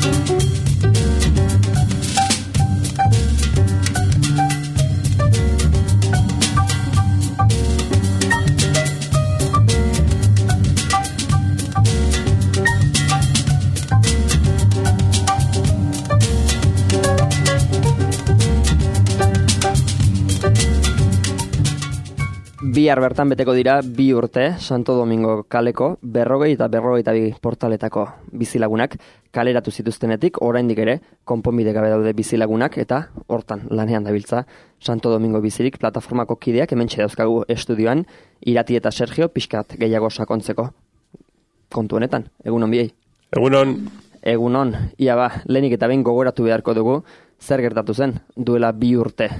Bihar bertan beteko dira 2 urte Santo Domingo kaleko 40 eta 42 portaletako bizilagunak kaleratu zituztenetik oraindik ere konponbide gabe daude bizilagunak eta hortan lanean dabiltza Santo Domingo bizirik plataformako kideak hementxe dauzkagu estudioan Irati eta Sergio pixkat gehiago sakontzeko kontu honetan. Egunon biei. Egunon. Ia ba, lehenik eta behin gogoratu beharko dugu zer gertatu zen duela 2 urte.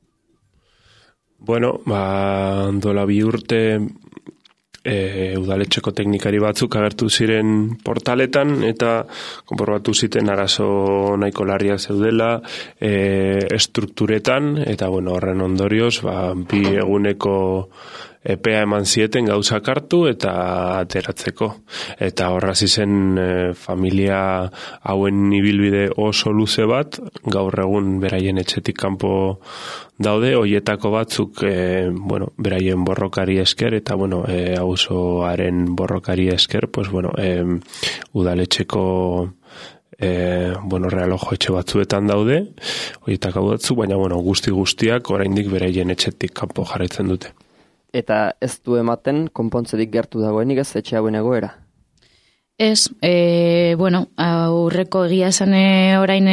Bueno, duela 2 urte udaletxeko teknikari batzuk agertu ziren portaletan eta konprobatu ziten arazo nahiko larriak zeudela estrukturetan eta bueno, horren ondorioz 2 eguneko epea eman zieten gauzak hartu eta ateratzeko. Eta horraz izen familia hauen ibilbide oso luze bat, gaur egun beraien etxetik kanpo daude, hoietako batzuk beraien borrokari esker, eta auzoaren borrokari esker, udaletxeko realojo etxe batzuetan daude, hoietako batzuk, baina guztiak oraindik beraien etxetik kanpo jarraitzen dute. Eta ez du ematen konpontzerik gertu dagoenik ez etxe hauen egoera? Ez, aurreko egia esan orain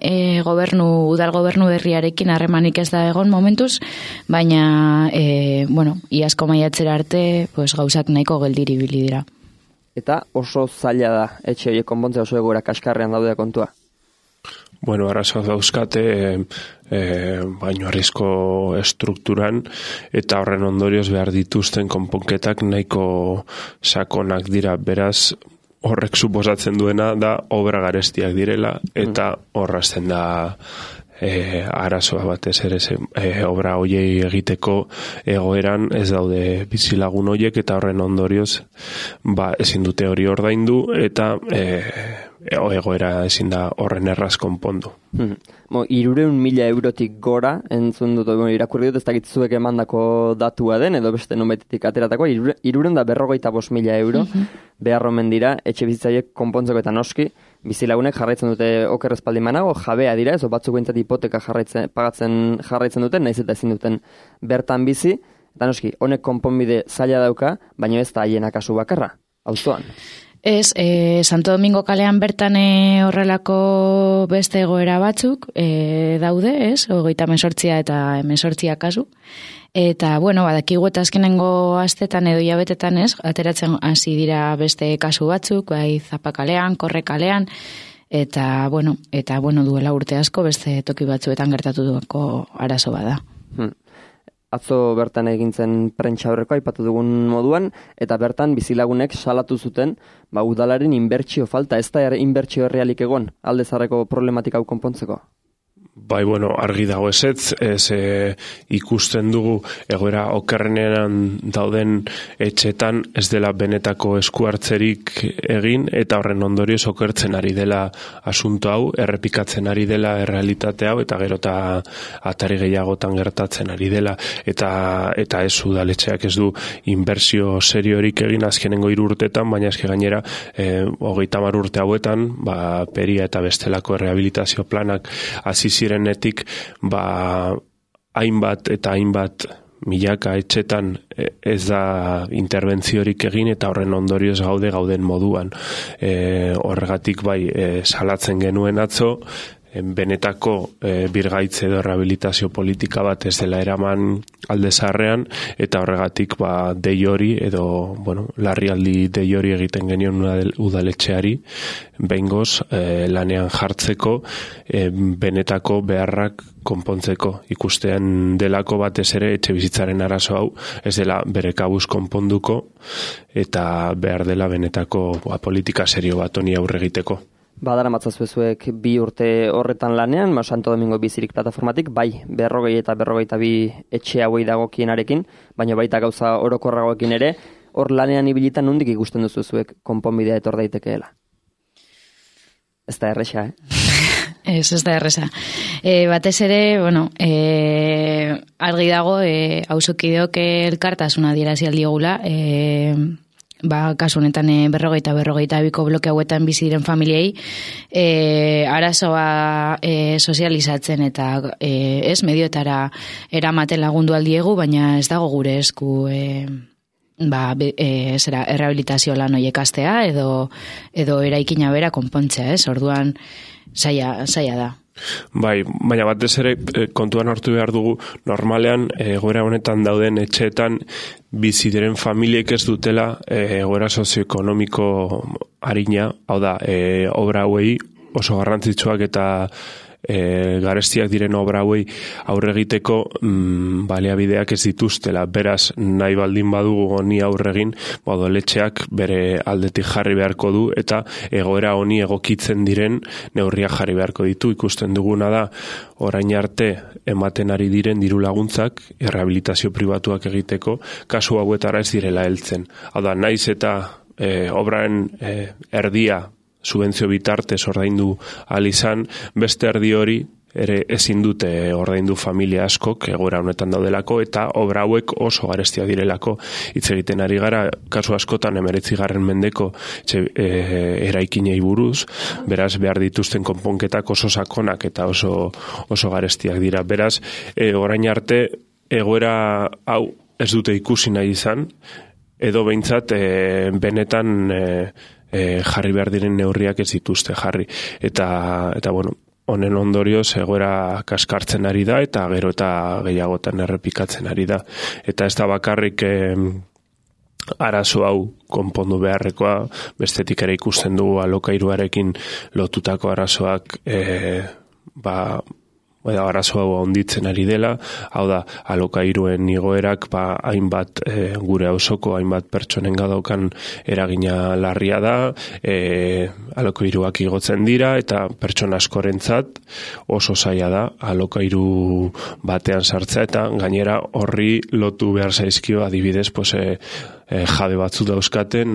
udal gobernu berriarekin harremanik ez da egon momentuz, baina, iazko maiatzera arte, gauzak nahiko geldiri bili dira. Eta oso zaila da, etxe horiek konpontzea oso egoera kaskarrean daude kontua? Arazoak dauzkate baino arrizko estrukturan eta horren ondorioz behar dituzten konponketak nahiko sakonak dira, beraz horrek suposatzen duena da obra garestiak direla eta horrazten da arazoa batez ere obra hoiei egiteko egoeran ez daude bizilagun hoiek eta horren ondorioz ezin dute hori ordaindu eta egoera ezin da horren erraz konpondu. 300.000 eurotik gora entzun dut, irakurri dut ez dakit zuek emandako datua den edo beste nonbaitetik ateratako 345.000 euro behar omen dira etxe bizitzaiek konpontzeko eta noski bizilagunek jarraitzen dute oker espaldin manago jabea dira, ez batzuk behintzat hipoteka jarraitzen duten, nahiz eta ezin duten bertan bizi, eta noski honek konponbide zaila dauka, baina ez da haien akasu bakarra, auzoan. Ez, Santo Domingo kalean bertan horrelako beste egoera batzuk daude, ez? 38 eta 18 kasu. Eta, badakigu eta azkenengo astetan edo hilabetetan ez, ateratzen hasi dira beste kasu batzuk, bai Zapakalean, Korrekalean, eta duela urte asko beste toki batzuetan gertatu duako arazo bada. Atzo bertan egintzen prentsa aurreko aipatu dugun moduan, eta bertan bizilagunek salatu zuten, udalaren inbertsio falta, ez da inbertsio errealik egon, alde zaharreko problematika hau konpontzeko? Argi dago ez ikusten dugu egoera okerrenean dauden etxetan ez dela benetako esku hartzerik egin eta horren ondorioz okertzen ari dela asunto hau, errepikatzen ari dela errealitate hau eta gero eta atari gehiagotan gertatzen ari dela eta ez udaletxeak ez du inbertsio seriorik egin azkenengo 3 urtetan, baina eske gainera 30 urte hauetan peria eta bestelako rehabilitazio planak hasi zirenetik hainbat eta hainbat milaka etxetan ez da interbentziorik egin eta horren ondorioz gauden moduan. Horregatik salatzen genuen atzo, benetako birgaitze edo rehabilitazio politika bat ez dela eraman alde zaharrean eta horregatik dei hori edo larrialdi dei hori egiten genion udaletxeari behingoz lanean jartzeko benetako beharrak konpontzeko. Ikustean delako batez ere etxe bizitzaren arazo hau ez dela bere kabuz konponduko eta behar dela benetako politika serio bat honi aurre egiteko. Badara matzazbezuek 2 urte horretan lanean, Santo Domingo bizirik plataformatik, 40 eta 42 etxe hauei dagokienarekin, baina baita gauza orokorragoekin ere, hor lanean ibilitan nondik ikusten duzu zuek konponbidea etor daitekeela? Ez da erresa, Ez da erresa. Batez ere, bueno, argi dago, auzokideok elkartasuna adierazi aldiogula, kasu honetan 52 bloke hauetan bizi diren familiei, arazoa sozializatzen eta medioetara eramaten lagundu aldiegu, baina ez dago gure esku errehabilitazio lan horiek astea edo eraikina bera konpontzea, orduan zaila da. Bai, baina batez ere kontuan hartu behar dugu, normalean egoera honetan dauden etxeetan bizi diren familiek ez dutela egoera sozioekonomiko arina, hau da, obra hauei oso garrantzitsuak eta garestiak diren obra hauei aurre egiteko baliabideak ez dituztela. Beraz, nahi baldin badugu honi aurre egin, odoletxeak bere aldetik jarri beharko du eta egoera honi egokitzen diren neurriak jarri beharko ditu. Ikusten duguna da, orain arte ematen ari diren diru laguntzak errehabilitazio pribatuak egiteko kasu hauetara ez direla heltzen. Hau da, naiz eta obraren erdia subentzio bitartez ordaindu ahal izan, beste erdi hori ere ezin dute ordaindu familia askok egoera honetan daudelako eta obra hauek oso garestia direlako. Hitz egiten ari gara kasu askotan 19. mendeko eraikinei buruz, beraz behar dituzten konponketak oso sakonak eta oso garestiak dira. Beraz, orain arte egoera hau ez dute ikusi nahi izan, edo behintzat benetan jarri behar diren neurriak ez dituzte jarri. Eta bueno, honen ondorioz egoera kaskartzen ari da eta gero eta gehiagotan errepikatzen ari da. Eta ez da bakarrik arazo hau konpondu beharrekoa, bestetik ere ikusten dugu alokairuarekin lotutako arazoak arazo hau onditzen ari dela, hau da, alokairuen igoerak hainbat gure auzoko hainbat pertsonen gadaukan eragina larria da, alokairuak igotzen dira eta pertsona askorentzat oso zaila da alokairu batean sartzea eta gainera horri lotu behar zaizkio adibidez jabe batzu dauzkaten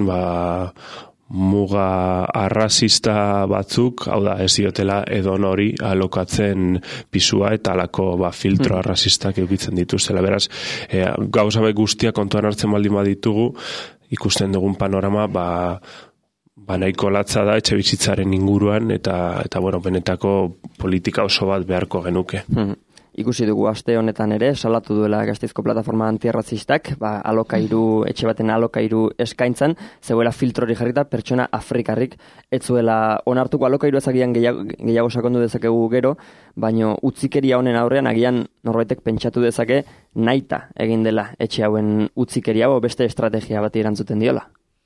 muga arrazista batzuk, hau da, ez diotela edon hori alokatzen pisua eta alako filtro arrazistak eukitzen dituztela. Beraz, gauza guztia kontuan hartzen baldin baditugu, ikusten dugun panorama nahiko latza da etxe bizitzaren inguruan eta bueno, benetako politika oso bat beharko genuke. Ikusi dugu aste honetan ere, salatu duela Gasteizko plataforma antirrazistak, etxe baten alokairu eskaintzan, zegoela filtrori jarrita pertsona afrikarrik ez zuela onartuko. Alokairu ezagian gehiago sakondu dezakegu gero, baino utzikeria honen aurrean agian norbaitek pentsatu dezake nahita egin dela etxe hauen utzikeria beste estrategia bat erantzuten diola.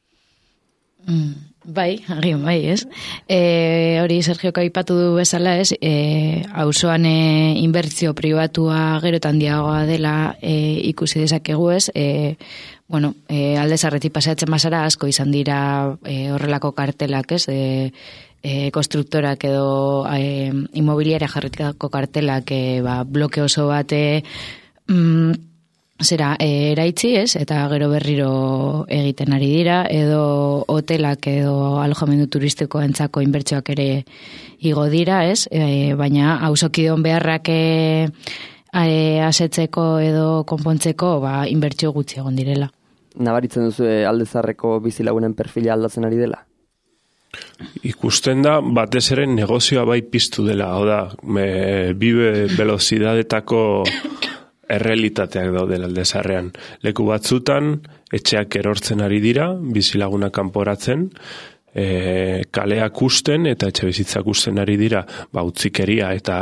Bai, ez. Hori Sergio aipatu du bezala, ez, auzoan inbertsio pribatua gero eta handiagoa dela ikusi dezakegu, ez. Alde Zarretik paseatzen bazara asko izan dira horrelako kartelak, ez, konstruktorak edo inmobiliaria jarritako kartelak bloke oso bate eraitzi, ez, eta gero berriro egiten ari dira, edo hotelak edo alojamendu turistiko entzako inbertsioak ere igo dira, ez, baina auzokideon beharrak asetzeko edo konpontzeko inbertsio gutxi egon direla. Nabaritzen duzu Alde Zaharreko bizilagunen perfila aldatzen ari dela? Ikusten da, batez ere negozioa bai piztu dela, hau da, bibe velozidadetako errealitateak daudela Alde Zaharrean. Leku batzutan, etxeak erortzen ari dira, bizilagunak kanporatzen, kaleak usten eta etxe bizitzak usten ari dira, utzikeria eta,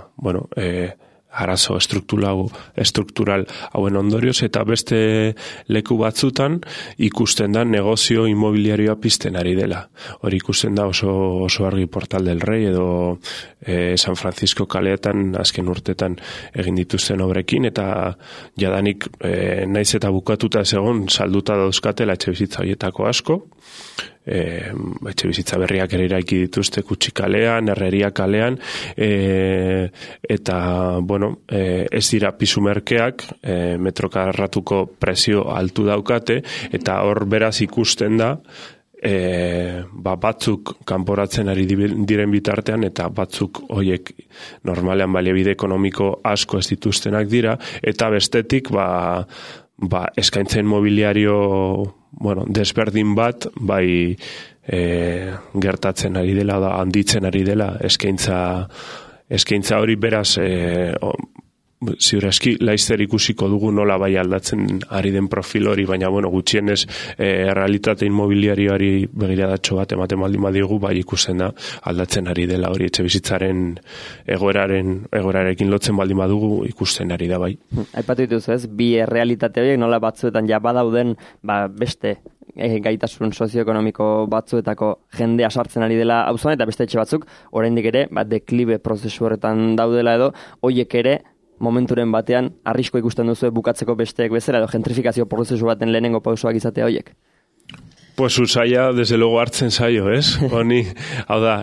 arazo estruktural hauen ondorioz, eta beste leku batzutan ikusten da negozio inmobiliarioa pizten ari dela. Hori ikusten da oso argi Portal del Rey edo San Francisco kaleetan azken urtetan egin dituzten obrekin, eta jadanik naiz eta bukatuta ez egon salduta dauzkatela etxe bizitza horietako asko, etxe bizitza berriak ere eraiki dituzte Kutxi kalean, Herreria kalean, eta ez dira pisu merkeak, metro karratuko prezio altu daukate, eta hor beraz ikusten da batzuk kanporatzen ari diren bitartean, eta batzuk hoiek normalean baliabide ekonomiko asko ez dituztenak dira, eta bestetik eskaintzen mobiliario desberdin bat, bai gertatzen ari dela, handitzen ari dela, eskaintza hori beraz, ziur eski laizzer ikusiko dugu nola bai aldatzen ari den profil hori, baina gutxienez realitate inmobiliarioari begiradatxo bat ematen baldin badigu, bai ikusten da aldatzen ari dela hori, etxe bizitzaren egoerarekin lotzen baldin badugu ikusten ari da bai. Aipatu dituzu ez, bi realitate horiek nola batzuetan ja badauden beste gaitasun sozioekonomiko batzuetako jendea sartzen ari dela auzoan, eta beste etxe batzuk oraindik ere deklibe prozesu horretan daudela edo horiek ere momenturen batean arrisko ikusten duzu bukatzeko besteek bezala edo gentrifikazio prozesu baten lehenengo pausoak izatea horiek? Pues usaia, desde luego hartzen zaio, ez? Honi, hau da,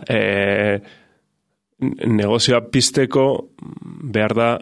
negozioa pizteko behar da,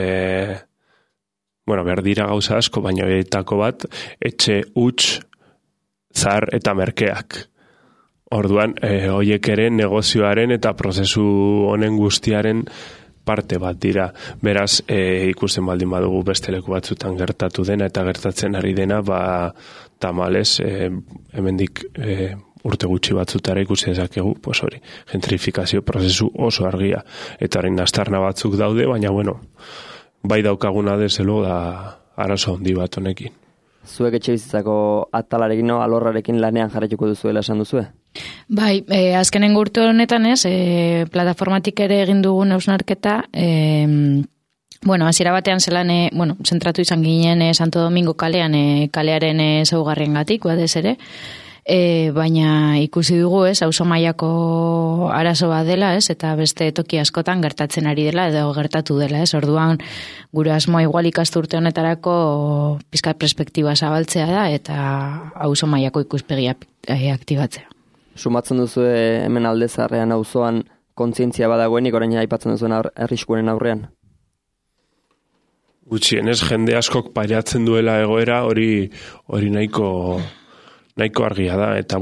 behar dira gauza asko, baina horietako bat, etxe huts, zahar eta merkeak. Orduan, horiek ere negozioaren eta prozesu honen guztiaren parte bat dira. Beraz, ikusten baldin badugu beste leku batzutan gertatu dena eta gertatzen ari dena, tamalez, hemendik urte gutxi batzutara ikusi dezakegu, hori, gentrifikazio prozesu oso argia. Eta orain astarna batzuk daude, baina bai daukaguna deselo da arazo handi bat honekin. Zuek etxe bizitzako atalarekin, alorrarekin lanean jarraituko duzuela esan duzue? Bai, azkenen urte honetan plataformatik ere egin dugun hausnarketa, hasiera batean zelan, zentratu izan ginen Santo Domingo kalean, kalearen ezaugarriengatik, batez ere, baina ikusi dugu, auzo mailako arazo bat dela, eta beste toki askotan gertatzen ari dela, edo gertatu dela, orduan gure asmoa igual ikasturte honetarako pizkat perspektiba zabaltzea da, eta auzo mailako ikuspegia aktibatzea. Sumatzen duzu hemen Aldezarrean auzoan kontzientzia badagoenik orain aipatzen duzuen arriskuaren aurrean? Gutxienez jende askok pairatzen duela egoera hori nahiko argia da, eta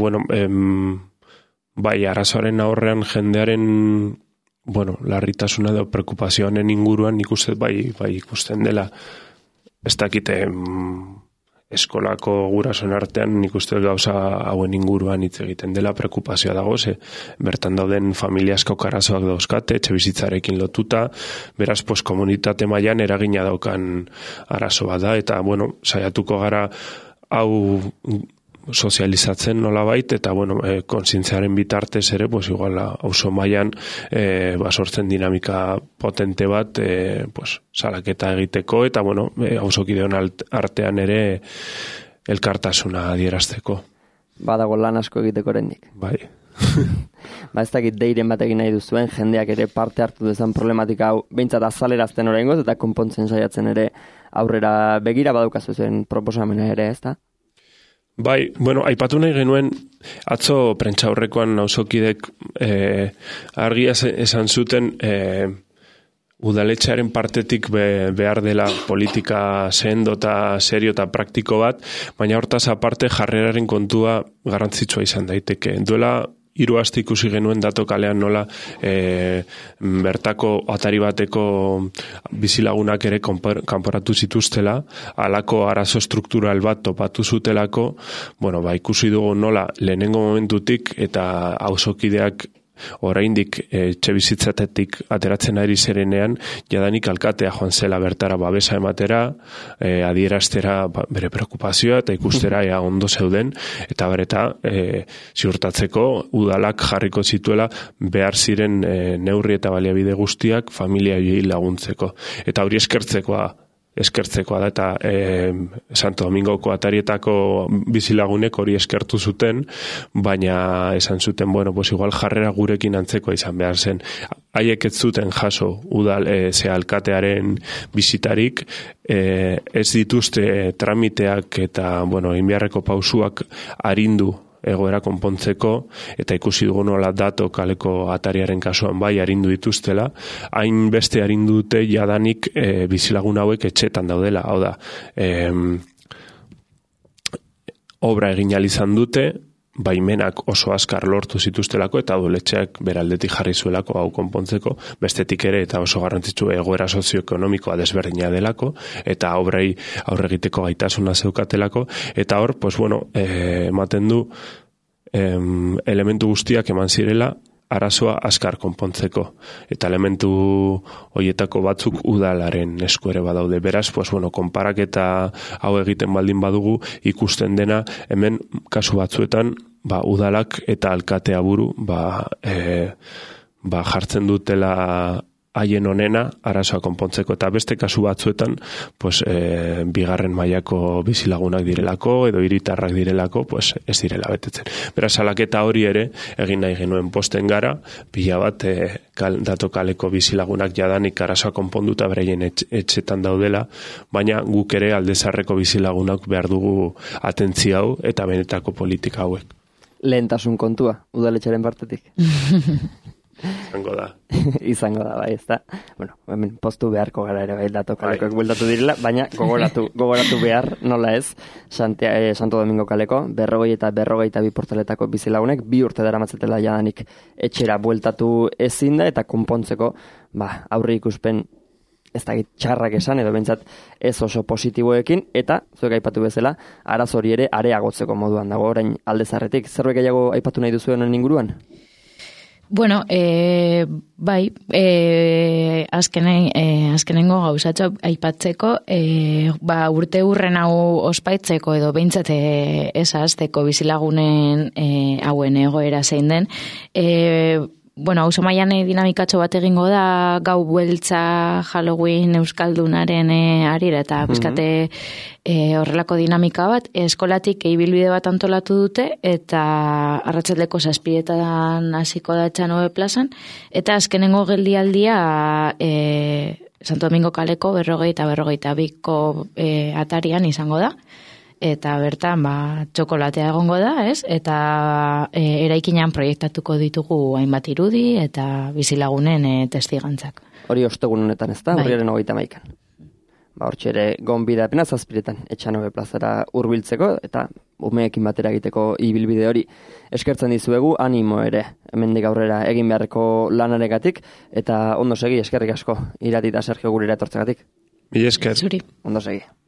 bai arazoaren aurrean jendearen larritasuna edo preokupazioaren inguruan ikusten bai ikusten dela. Ez dakite eskolako gurasoen artean nik uste gauza hauen inguruan hitz egiten dela, preokupazioa dago, bertan dauden familia asko arazoak dauzkate, etxe bizitzarekin lotuta, beraz komunitate mailan eragina daukan arazo bat da, eta saiatuko gara hau sozializatzen nolabait, eta kontzientziaren bitartez ere, igual auzo mailan sortzen dinamika potente bat, salaketa egiteko, eta auzokideon artean ere elkartasuna adierazteko. Badago lan asko egiteko oraindik. Bai. Ez dakit deiren bat egin nahi duzuen, jendeak ere parte hartu dezan problematika hau, behintzat azalerazten oraingoz, eta konpontzen saiatzen ere aurrera begira badaukazu zen proposamena ere, ez da? Bai, aipatu nahi genuen, atzo prentsaurrekoan auzokidek argia esan zuten udaletxearen partetik behar dela politika sendo eta serio eta praktiko bat, baina hortaz aparte jarreraren kontua garrantzitsua izan daiteke. Duela 3 aste ikusi genuen dato kalean nola bertako atari bateko bizilagunak ere kanporatu zituztela, halako arazo struktural bat topatu zutelako, ikusi dugu nola lehenengo momentutik eta auzokideak oraindik etxe bizitzatetik ateratzen ari zerenean, jadanik alkatea joan zela bertara babesa ematera, adieraztera bere preokupazioa eta ikustera ea ondo zeuden, eta bereta ziurtatzeko udalak jarriko zituela behar ziren neurri eta baliabide guztiak familiai laguntzeko. Eta hori eskertzekoa da, eta Santo Domingoko atarietako bizilagunek hori eskertu zuten, baina esan zuten, igual jarrera gurekin antzekoa izan behar zen. Haiek ez zuten jaso udal alkatearen bizitarik, ez dituzte tramiteak eta inbiarreko pausuak arindu egoera konpontzeko, eta ikusi dugu nola dato kaleko atariaren kasuan bai arindu dituztela, hain beste arindu dute jadanik bizilagun hauek etxetan daudela, hau da, obra egin ahal izan dute, baimenak oso azkar lortu zituztelako eta udaletxeak beraldetik jarri zuelako hau konpontzeko, bestetik ere eta oso garrantzitsu egoera sozioekonomikoa desberdina delako eta obrai aurre egiteko gaitasuna zeukatelako eta hor, pues bueno, ematen du elementu guztiak eman zirela arazoa azkar konpontzeko. Eta elementu hoietako batzuk udalaren esku ere badaude. Beraz, pues bueno, konparaketa hau egiten baldin badugu ikusten dena hemen kasu batzuetan udalak eta alkatea buru jartzen dutela haien onena arazoa konpontzeko eta beste kasu batzuetan pues, bigarren mailako bizilagunak direlako edo hiritarrak direlako pues, ez direla betetzen. Beraz, salaketa hori ere egin nahi genuen posten gara, pila bat dato kaleko bizilagunak jadanik arazoa konponduta bereien etxetan daudela, baina guk ere aldezarreko bizilagunak behar dugu atentzia hau eta benetako politika hauek. Lehentasun kontua, udaletxaren partetik. Izango da, bai, ez da. Bueno, hemen postu beharko gara ere, bai, dato kalekoek bueltatu direla, baina gogoratu behar, nola ez, Santo Domingo kaleko, 40 eta 42 portaletako bizilagunek, 2 urte daramatzetela jadanik etxera bueltatu ezin da, eta konpontzeko, aurre ikuspen ez da txarrak esan, edo bentsat ez oso positiboekin, eta, zuek aipatu bezala, arazo hori ere areagotzeko moduan dago, orain aldezarretik. Zerbait gehiago aipatu nahi duzu honen inguruan? Bueno, bai, azkenengo gauzatxo aipatzeko, urte hurren hau ospaitzeko edo behintzat ezazteko bizilagunen hauen egoera zein den, bueno, auzo mailan dinamikatxo bat egingo da, gau bueltza Halloween euskaldunaren arira eta pizkate horrelako dinamika bat, eskolatik ibilbide bat antolatu dute eta arratsaldeko 7etan hasiko da Txanobe plazan eta azkenengo geldialdia Santo Domingo kaleko 40 eta 42ko atarian izango da. Eta bertan, txokolatea egongo da, ez? Eta eraikinean proiektatuko ditugu hainbat irudi eta bizilagunen testigantzak. Hori ostegun honetan, ez da? Urriaren 31. Hortxe ere gonbidapena 7etan Etxanobe plazara hurbiltzeko eta umeekin batera egiteko ibilbide hori eskertzen dizuegu, animo ere hemendik aurrera egin beharreko lanaregatik eta ondo segi, eskerrik asko Irati eta Sergio gurera etortzegatik. Mila esker. Zuri. Ondo segi.